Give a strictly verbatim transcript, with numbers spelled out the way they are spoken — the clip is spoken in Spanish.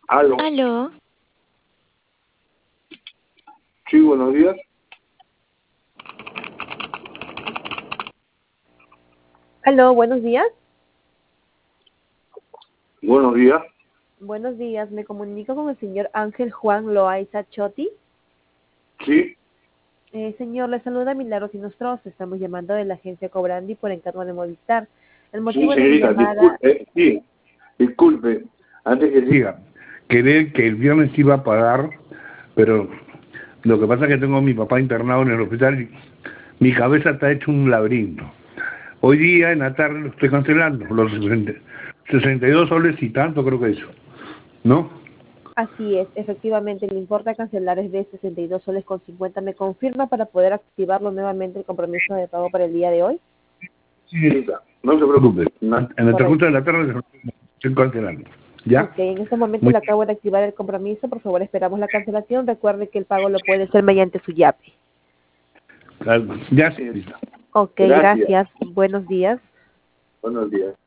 Aló. Aló. Sí, buenos días. Aló, buenos días. Buenos días. Buenos días, me comunico con el señor Ángel Juan Loaiza Chotti. Sí. Eh, señor, le saluda Milagros y nosotros estamos llamando de la agencia Cobrandi por encargo de Movistar. El Sí, motivo de mi señorita, llamada... disculpe. eh, sí, disculpe. Antes que siga, querer que el viernes iba a pagar, pero lo que pasa es que tengo a mi papá internado en el hospital y mi cabeza está hecho un laberinto. Hoy día, en la tarde, lo estoy cancelando. Los sesenta y dos soles y tanto creo que eso. ¿No? Así es, efectivamente, le importa cancelar es de sesenta y dos soles con cincuenta. ¿Me confirma para poder activarlo nuevamente el compromiso de pago para el día de hoy? Sí, señorita, no se preocupe. En el transcurso de la tarde lo estoy cancelando. ¿Ya? Ok, en este momento Muy le acabo de activar el compromiso. Por favor, esperamos la cancelación. Recuerde que el pago lo puede hacer mediante su yape. bien. Ya, señorita. Ok, Gracias. gracias. Buenos días. Buenos días.